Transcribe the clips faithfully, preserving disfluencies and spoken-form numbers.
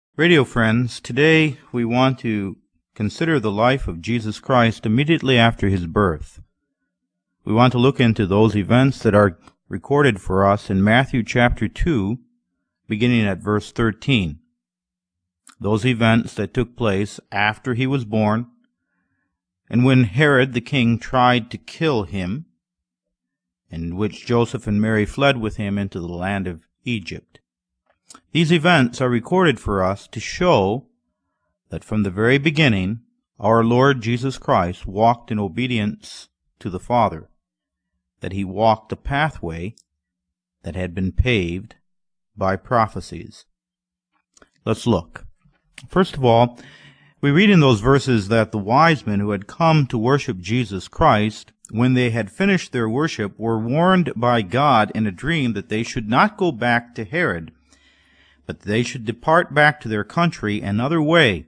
Radio friends, today we want to consider the life of Jesus Christ immediately after his birth. We want to look into those events that are recorded for us in Matthew chapter two, beginning at verse thirteen. Those events that took place after he was born, and when Herod the king tried to kill him, in which Joseph and Mary fled with him into the land of Egypt. These events are recorded for us to show that from the very beginning, our Lord Jesus Christ walked in obedience to the Father, that he walked a pathway that had been paved by prophecies. Let's look. First of all, we read in those verses that the wise men who had come to worship Jesus Christ, when they had finished their worship, were warned by God in a dream that they should not go back to Herod, but they should depart back to their country another way.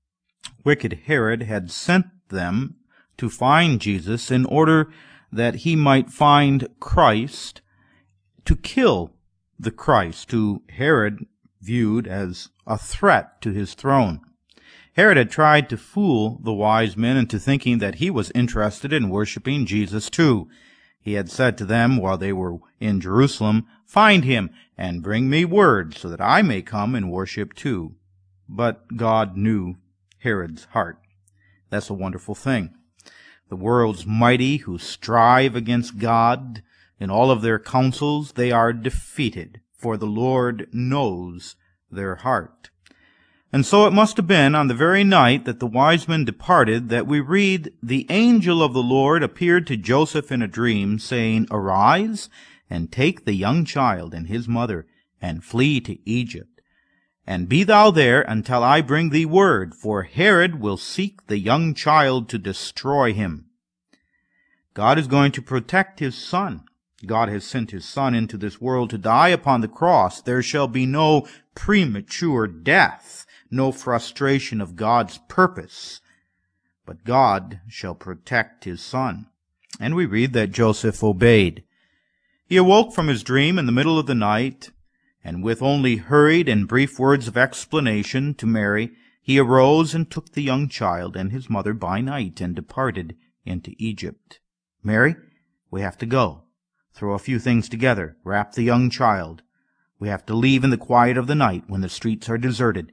Wicked Herod had sent them to find Jesus in order that he might find Christ, to kill the Christ, who Herod viewed as a threat to his throne. Herod had tried to fool the wise men into thinking that he was interested in worshiping Jesus too. He had said to them while they were in Jerusalem, "Find him and bring me word so that I may come and worship too." But God knew Herod's heart. That's a wonderful thing. The world's mighty who strive against God in all of their counsels, they are defeated, for the Lord knows their heart. And so it must have been on the very night that the wise men departed that we read, "The angel of the Lord appeared to Joseph in a dream, saying, Arise, and take the young child and his mother, and flee to Egypt. And be thou there until I bring thee word, for Herod will seek the young child to destroy him." God is going to protect his son. God has sent his son into this world to die upon the cross. There shall be no premature death, no frustration of God's purpose, but God shall protect his son. And we read that Joseph obeyed. He awoke from his dream in the middle of the night, and with only hurried and brief words of explanation to Mary, he arose and took the young child and his mother by night and departed into Egypt. "Mary, we have to go. Throw a few things together. Wrap the young child. We have to leave in the quiet of the night when the streets are deserted."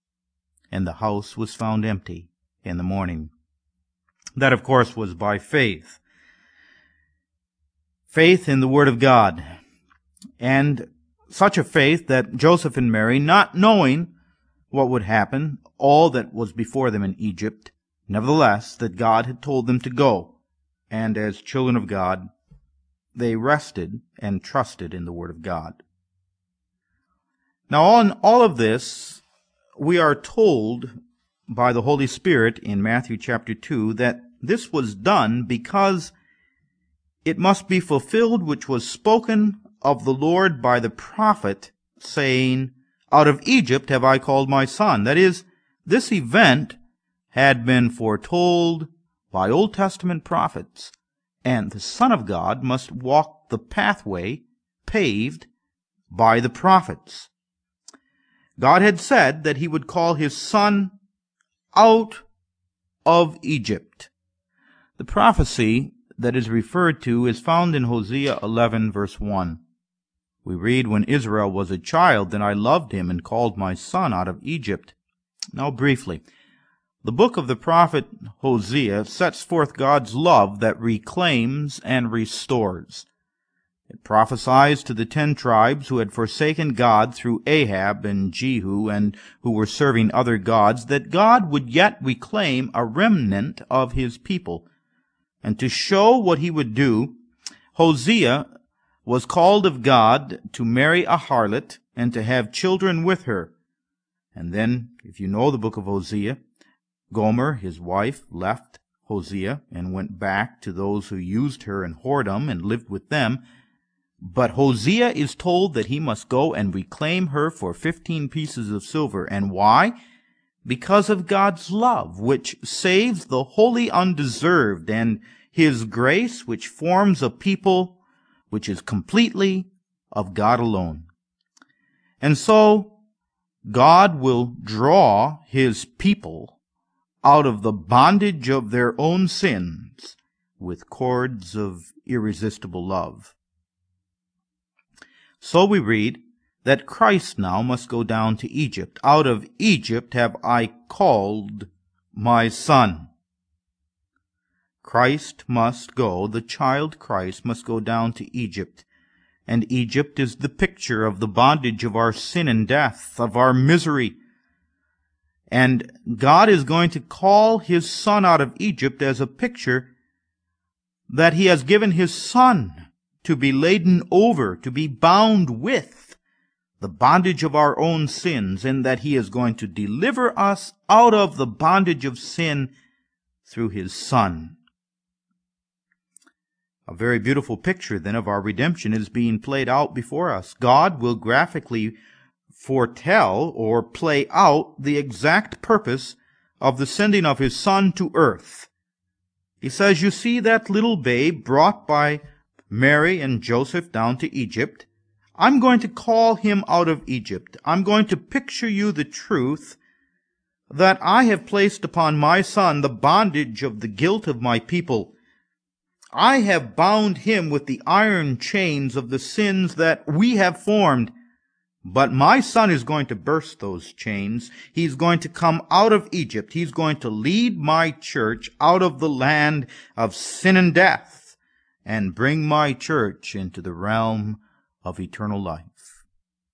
And the house was found empty in the morning. That, of course, was by faith. Faith in the Word of God. And such a faith that Joseph and Mary, not knowing what would happen, all that was before them in Egypt, nevertheless, that God had told them to go. And as children of God, they rested and trusted in the Word of God. Now, on all of this, we are told by the Holy Spirit in Matthew chapter two that this was done because it must be fulfilled which was spoken of the Lord by the prophet, saying, "Out of Egypt have I called my son." That is, this event had been foretold by Old Testament prophets, and the Son of God must walk the pathway paved by the prophets. God had said that he would call his son out of Egypt. The prophecy that is referred to is found in Hosea eleven, verse one. We read, "When Israel was a child, then I loved him and called my son out of Egypt." Now, briefly, the book of the prophet Hosea sets forth God's love that reclaims and restores. It prophesies to the ten tribes who had forsaken God through Ahab and Jehu and who were serving other gods that God would yet reclaim a remnant of his people. And to show what he would do, Hosea was called of God to marry a harlot and to have children with her. And then, if you know the book of Hosea, Gomer, his wife, left Hosea and went back to those who used her in whoredom and lived with them. But Hosea is told that he must go and reclaim her for fifteen pieces of silver. And why? Because of God's love, which saves the wholly undeserved, and his grace, which forms a people which is completely of God alone. And so God will draw his people out of the bondage of their own sins with cords of irresistible love. So we read that Christ now must go down to Egypt. Out of Egypt have I called my son. Christ must go, the child Christ must go down to Egypt. And Egypt is the picture of the bondage of our sin and death, of our misery. And God is going to call his son out of Egypt as a picture that he has given his son to be laden over, to be bound with the bondage of our own sins, and that he is going to deliver us out of the bondage of sin through his son. A very beautiful picture, then, of our redemption is being played out before us. God will graphically foretell or play out the exact purpose of the sending of his son to earth. He says, you see that little babe brought by Mary and Joseph down to Egypt? I'm going to call him out of Egypt. I'm going to picture you the truth that I have placed upon my son the bondage of the guilt of my people. I have bound him with the iron chains of the sins that we have formed. But my son is going to burst those chains. He's going to come out of Egypt. He's going to lead my church out of the land of sin and death and bring my church into the realm of eternal life.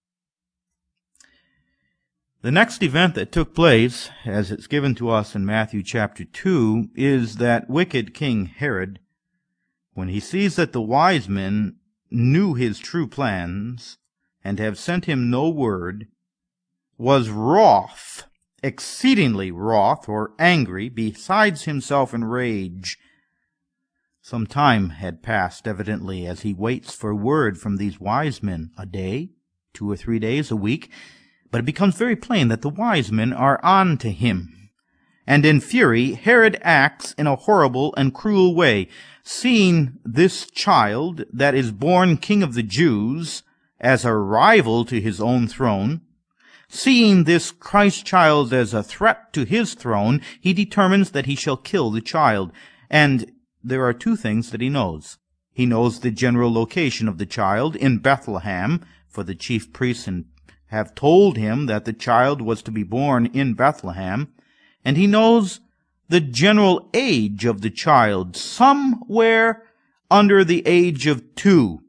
The next event that took place, as it's given to us in Matthew chapter two, is that wicked King Herod, when he sees that the wise men knew his true plans and have sent him no word, was wroth, exceedingly wroth or angry, besides himself in rage. Some time had passed, evidently, as he waits for word from these wise men, a day, two or three days, a week, but it becomes very plain that the wise men are on to him. And in fury, Herod acts in a horrible and cruel way. Seeing this child that is born King of the Jews as a rival to his own throne, seeing this Christ child as a threat to his throne, he determines that he shall kill the child. And there are two things that he knows. He knows the general location of the child in Bethlehem, for the chief priests have told him that the child was to be born in Bethlehem. And he knows the general age of the child, somewhere under the age of two.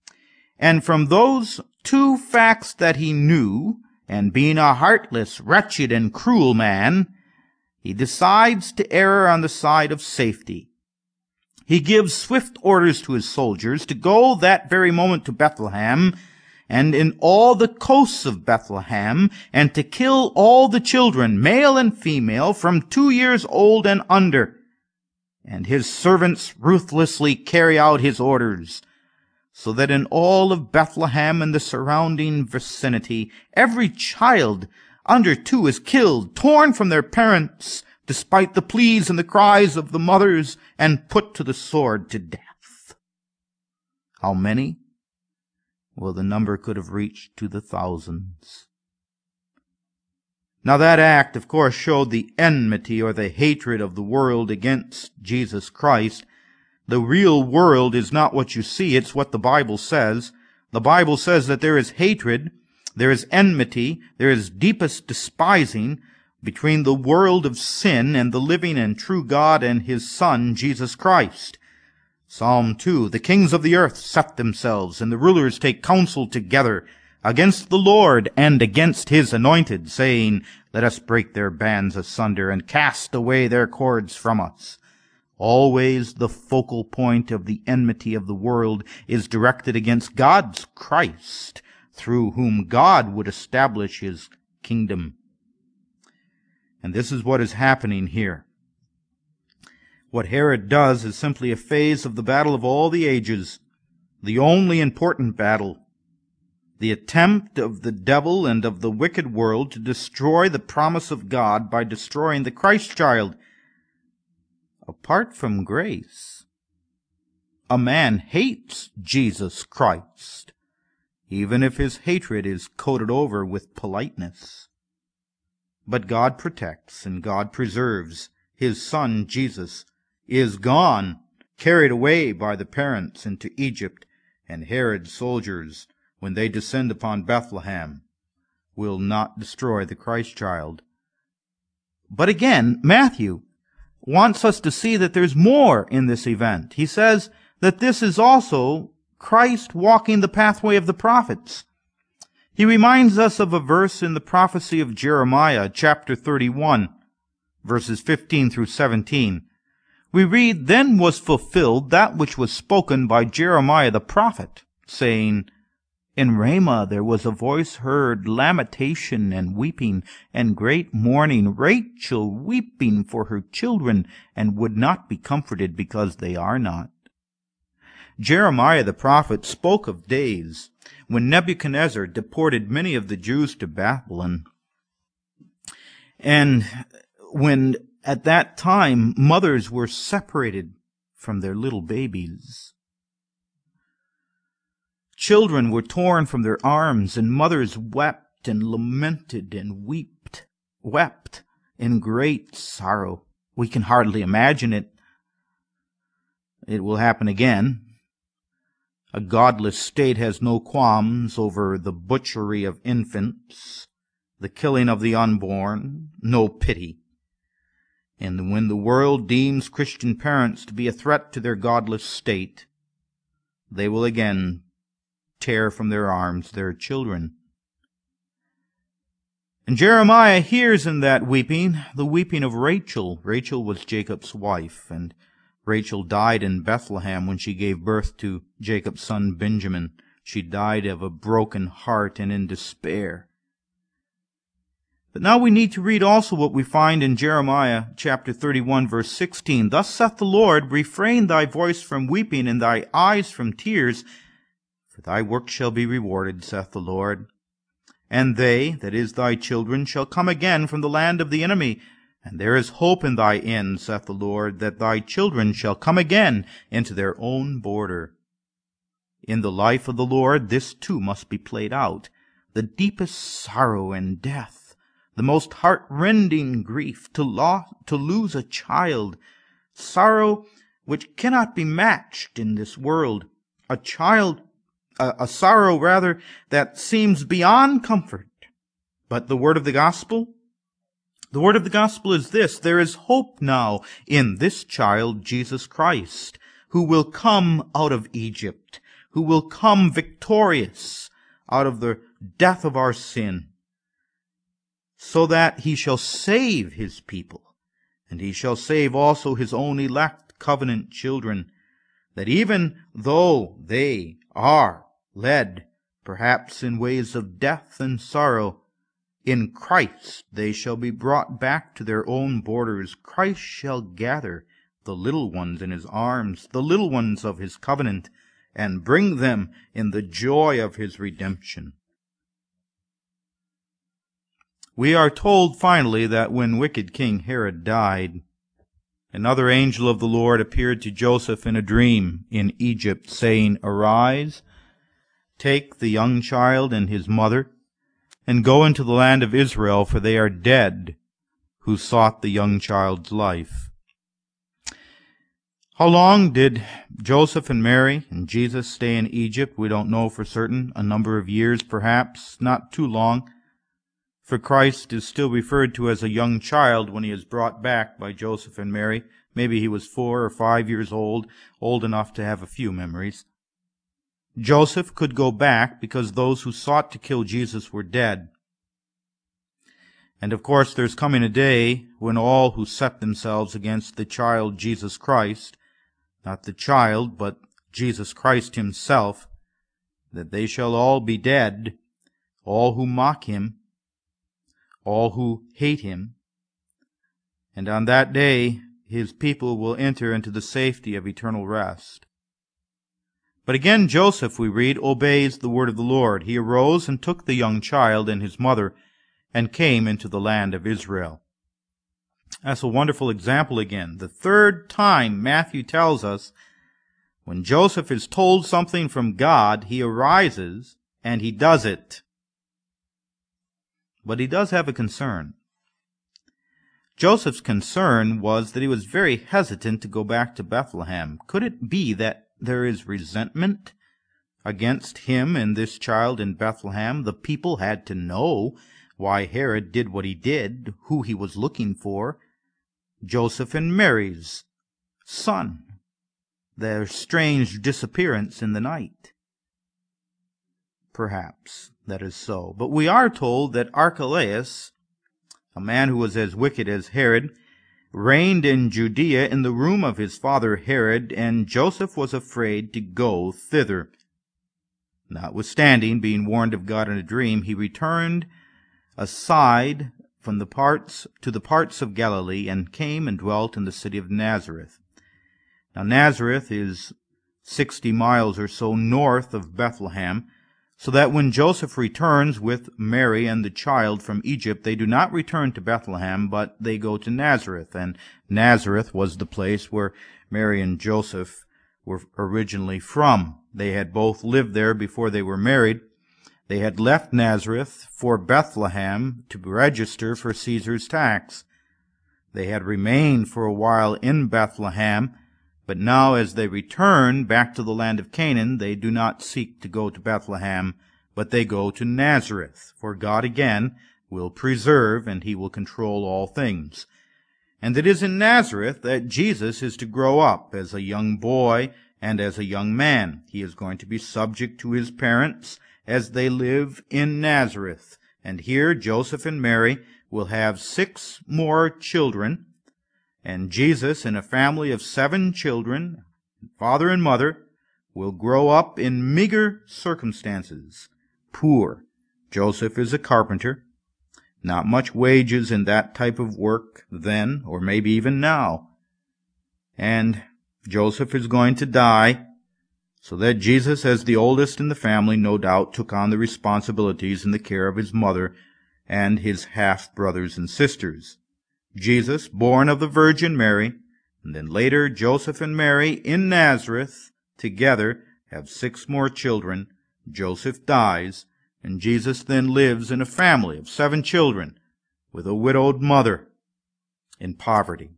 And from those two facts that he knew, and being a heartless, wretched, and cruel man, he decides to err on the side of safety. He gives swift orders to his soldiers to go that very moment to Bethlehem, and in all the coasts of Bethlehem, and to kill all the children, male and female, from two years old and under. And his servants ruthlessly carry out his orders, so that in all of Bethlehem and the surrounding vicinity, every child under two is killed, torn from their parents, despite the pleas and the cries of the mothers, and put to the sword to death. How many? Well, the number could have reached to the thousands. Now that act, of course, showed the enmity or the hatred of the world against Jesus Christ. The real world is not what you see, it's what the Bible says. The Bible says that there is hatred, there is enmity, there is deepest despising between the world of sin and the living and true God and his Son, Jesus Christ. Psalm two, the kings of the earth set themselves, and the rulers take counsel together against the Lord and against his anointed, saying, let us break their bands asunder and cast away their cords from us. Always the focal point of the enmity of the world is directed against God's Christ, through whom God would establish his kingdom. And this is what is happening here. What Herod does is simply a phase of the battle of all the ages, the only important battle, the attempt of the devil and of the wicked world to destroy the promise of God by destroying the Christ child. Apart from grace, a man hates Jesus Christ, even if his hatred is coated over with politeness. But God protects and God preserves. His son, Jesus, is gone, carried away by the parents into Egypt, and Herod's soldiers, when they descend upon Bethlehem, will not destroy the Christ child. But again, Matthew wants us to see that there's more in this event. He says that this is also Christ walking the pathway of the prophets. He reminds us of a verse in the prophecy of Jeremiah, chapter thirty-one, verses fifteen through seventeen. We read, "Then was fulfilled that which was spoken by Jeremiah the prophet, saying, In Ramah there was a voice heard, lamentation and weeping, and great mourning, Rachel weeping for her children, and would not be comforted because they are not." Jeremiah the prophet spoke of days when Nebuchadnezzar deported many of the Jews to Babylon, and when at that time mothers were separated from their little babies. Children were torn from their arms, and mothers wept and lamented and wept, wept in great sorrow. We can hardly imagine it. It will happen again. A godless state has no qualms over the butchery of infants, the killing of the unborn, no pity. And when the world deems Christian parents to be a threat to their godless state, they will again tear from their arms their children. And Jeremiah hears in that weeping the weeping of Rachel. Rachel was Jacob's wife, and Rachel died in Bethlehem when she gave birth to Jacob's son Benjamin. She died of a broken heart and in despair. But now we need to read also what we find in Jeremiah chapter thirty-one, verse sixteen. "Thus saith the Lord, refrain thy voice from weeping and thy eyes from tears, for thy work shall be rewarded, saith the Lord. And they, that is thy children, shall come again from the land of the enemy. And there is hope in thy end, saith the Lord, that thy children shall come again into their own border." In the life of the Lord, this too must be played out. The deepest sorrow and death, the most heart-rending grief, to, lo- to lose a child, sorrow which cannot be matched in this world, a child, a, a sorrow rather that seems beyond comfort. But the word of the gospel? The word of the gospel is this: there is hope now in this child, Jesus Christ, who will come out of Egypt, who will come victorious out of the death of our sin, so that he shall save his people, and he shall save also his own elect covenant children, that even though they are led perhaps in ways of death and sorrow, in Christ they shall be brought back to their own borders. Christ shall gather the little ones in his arms, the little ones of his covenant, and bring them in the joy of his redemption. We are told finally that when wicked King Herod died, another angel of the Lord appeared to Joseph in a dream in Egypt, saying, "Arise, take the young child and his mother, and go into the land of Israel, for they are dead who sought the young child's life." How long did Joseph and Mary and Jesus stay in Egypt? We don't know for certain. A number of years, perhaps. Not too long. For Christ is still referred to as a young child when he is brought back by Joseph and Mary. Maybe he was four or five years old, old enough to have a few memories. Joseph could go back because those who sought to kill Jesus were dead. And of course there's coming a day when all who set themselves against the child Jesus Christ, not the child, but Jesus Christ himself, that they shall all be dead, all who mock him, all who hate him. And on that day his people will enter into the safety of eternal rest. But again Joseph, we read, obeys the word of the Lord. He arose and took the young child and his mother and came into the land of Israel. That's a wonderful example again. The third time Matthew tells us when Joseph is told something from God, he arises and he does it. But he does have a concern. Joseph's concern was that he was very hesitant to go back to Bethlehem. Could it be that there is resentment against him and this child in Bethlehem? The people had to know why Herod did what he did, who he was looking for. Joseph and Mary's son, their strange disappearance in the night. Perhaps that is so. But we are told that Archelaus, a man who was as wicked as Herod, reigned in Judea in the room of his father Herod, and Joseph was afraid to go thither. Notwithstanding, being warned of God in a dream, he returned aside from the parts to the parts of Galilee, and came and dwelt in the city of Nazareth. Now Nazareth is sixty miles or so north of Bethlehem, so that when Joseph returns with Mary and the child from Egypt, they do not return to Bethlehem, but they go to Nazareth. And Nazareth was the place where Mary and Joseph were originally from. They had both lived there before they were married. They had left Nazareth for Bethlehem to register for Caesar's tax. They had remained for a while in Bethlehem, but now as they return back to the land of Canaan, they do not seek to go to Bethlehem, but they go to Nazareth, for God again will preserve and he will control all things. And it is in Nazareth that Jesus is to grow up as a young boy and as a young man. He is going to be subject to his parents as they live in Nazareth. And here Joseph and Mary will have six more children, and Jesus, in a family of seven children, father and mother, will grow up in meager circumstances, poor. Joseph is a carpenter. Not much wages in that type of work then, or maybe even now. And Joseph is going to die, so that Jesus, as the oldest in the family, no doubt took on the responsibilities and the care of his mother and his half-brothers and sisters. Jesus, born of the Virgin Mary, and then later Joseph and Mary in Nazareth together have six more children. Joseph dies, and Jesus then lives in a family of seven children with a widowed mother in poverty.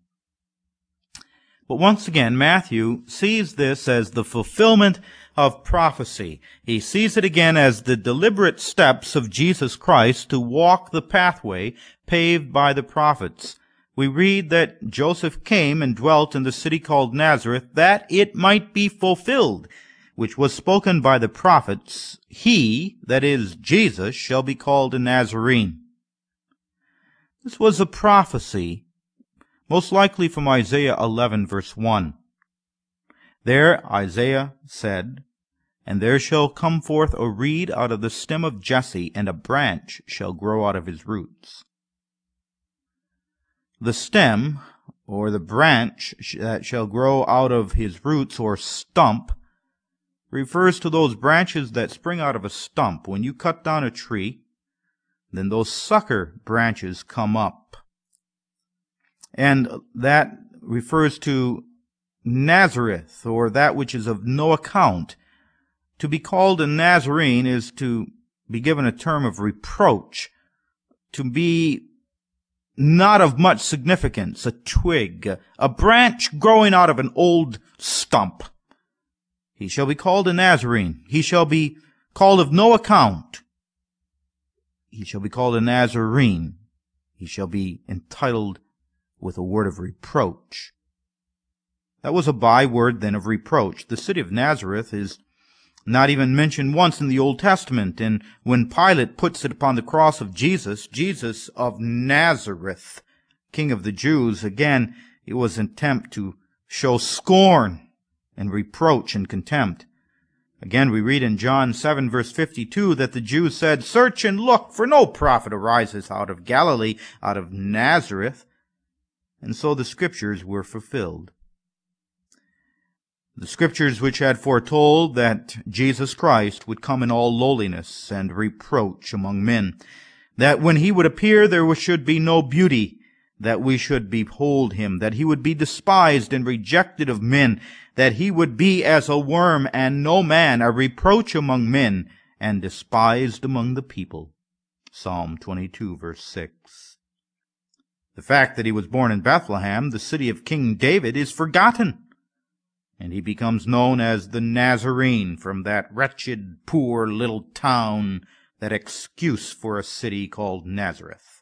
But once again, Matthew sees this as the fulfillment of prophecy. He sees it again as the deliberate steps of Jesus Christ to walk the pathway paved by the prophets. We read that Joseph came and dwelt in the city called Nazareth, that it might be fulfilled, which was spoken by the prophets, he, that is, Jesus, shall be called a Nazarene. This was a prophecy, most likely from Isaiah eleven, verse one. There Isaiah said, "And there shall come forth a reed out of the stem of Jesse, and a branch shall grow out of his roots." The stem, or the branch that shall grow out of his roots, or stump, refers to those branches that spring out of a stump. When you cut down a tree, then those sucker branches come up. And that refers to Nazareth, or that which is of no account. To be called a Nazarene is to be given a term of reproach, to be not of much significance, a twig, a branch growing out of an old stump. He shall be called a Nazarene. He shall be called of no account. He shall be called a Nazarene. He shall be entitled with a word of reproach. That was a byword then of reproach. The city of Nazareth is not even mentioned once in the Old Testament, and when Pilate puts it upon the cross of Jesus, Jesus of Nazareth, King of the Jews, again, it was an attempt to show scorn and reproach and contempt. Again, we read in John seven, verse fifty-two, that the Jews said, "Search and look, for no prophet arises out of Galilee, out of Nazareth." And so the Scriptures were fulfilled. The Scriptures which had foretold that Jesus Christ would come in all lowliness and reproach among men, that when he would appear there should be no beauty, that we should behold him, that he would be despised and rejected of men, that he would be as a worm and no man, a reproach among men, and despised among the people. Psalm twenty-two, verse six. The fact that he was born in Bethlehem, the city of King David, is forgotten, and he becomes known as the Nazarene, from that wretched, poor little town, that excuse for a city called Nazareth.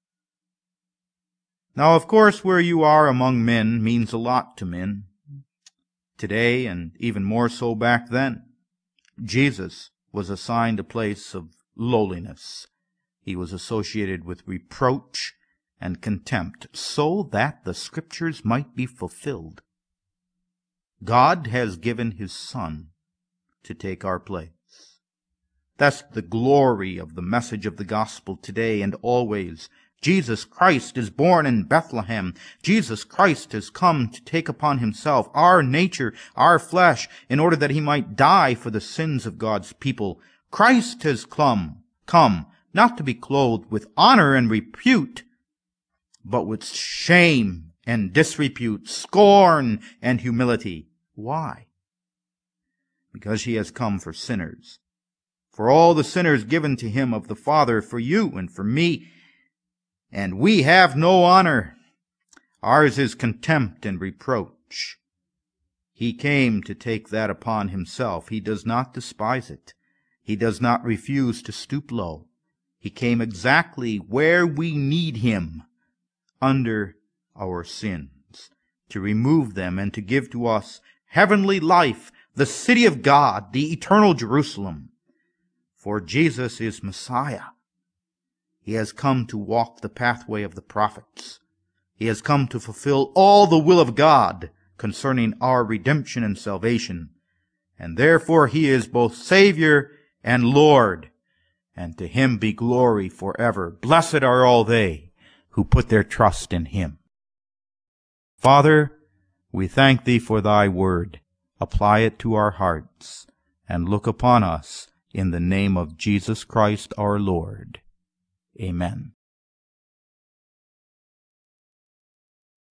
Now, of course, where you are among men means a lot to men, today and even more so back then. Jesus was assigned a place of lowliness. He was associated with reproach and contempt, so that the Scriptures might be fulfilled. God has given His Son to take our place. That's the glory of the message of the gospel today and always. Jesus Christ is born in Bethlehem. Jesus Christ has come to take upon Himself our nature, our flesh, in order that He might die for the sins of God's people. Christ has come, come, not to be clothed with honor and repute, but with shame and disrepute, scorn and humility. Why? Because He has come for sinners. For all the sinners given to Him of the Father, for you and for me. And we have no honor. Ours is contempt and reproach. He came to take that upon Himself. He does not despise it. He does not refuse to stoop low. He came exactly where we need Him, under our sins, to remove them and to give to us heavenly life, the city of God, the eternal Jerusalem. For Jesus is Messiah. He has come to walk the pathway of the prophets. He has come to fulfill all the will of God concerning our redemption and salvation. And therefore He is both Savior and Lord. And to Him be glory forever. Blessed are all they who put their trust in Him. Father, we thank Thee for Thy word. Apply it to our hearts, and look upon us in the name of Jesus Christ our Lord. Amen.